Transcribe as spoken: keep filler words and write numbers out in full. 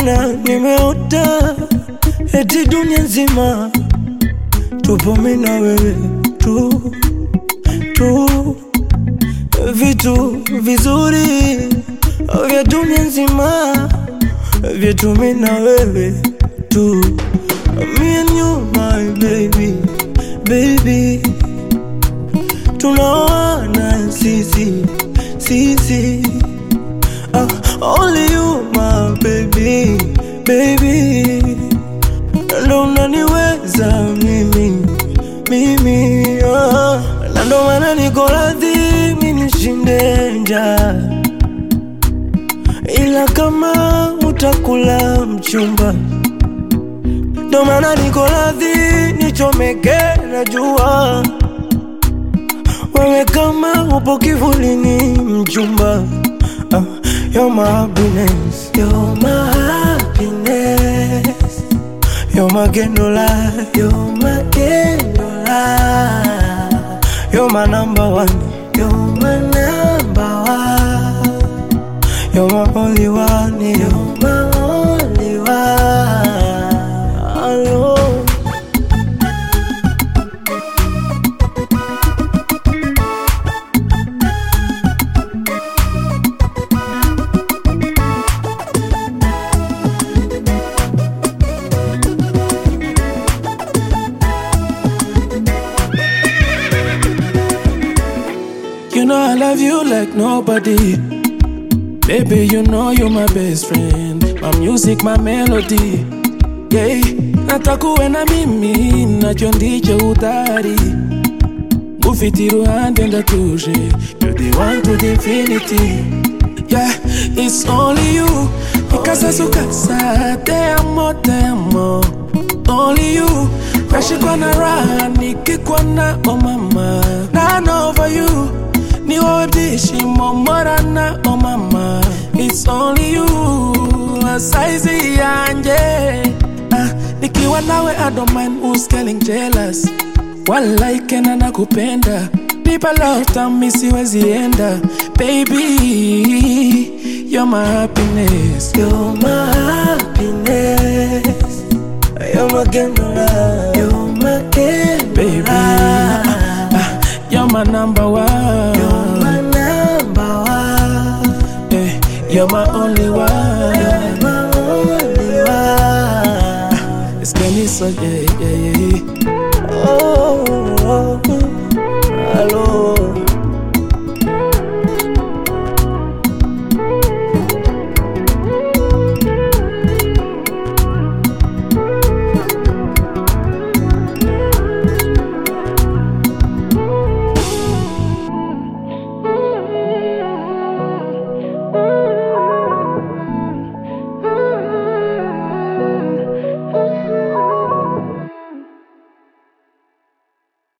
Mana nimeota eti dunia nzima tupo mimi na wewe tu, tu. Vitu vizuri vya dunia nzima vyetu mimi na wewe tu. Me and you my baby, baby. Tunaoana sisi, sisi. uh, Only you my baby, baby. Ndo unaniweza mimi, mimi uh. Na ndo maana niko radhi mimi nishinde njaa, ila kama utakula mchumba. Ndo maana niko radhi nichomeke na jua, wewe kama upo kivulini mchumba. uh, You're my happiness, you're my happiness. You're my candlelight, you're my candlelight. You're my number one, you're my number one. You're my only one, you're my only one. Hello. You know I love you like nobody. Baby, you know you're my best friend. My music, my melody. Yeah, natakuwe na mimi, nacho ndicho utari. Mufitiru handi ndatuje. You're the one to the infinity. Yeah, it's only you. Ikasa sukasa, te amo, te amo. Only you. Nashikwa na raha, nikikwa na oh mama. None over you. Ni wabdishi momorana oh mama. It's only you, a size yanje. Ah, nikiwa nawe I don't mind who's getting jealous. Walai kena nakupenda, nipa love tami siwezi enda. Baby, you're my happiness, you're my happiness. You're my candlelight, you're my candlelight. Baby, ah, you're my number one, you're my number one. eh, you're my only one, you're my only one. It's getting so yeah, yeah, yeah. Oh, oh, oh. Hello.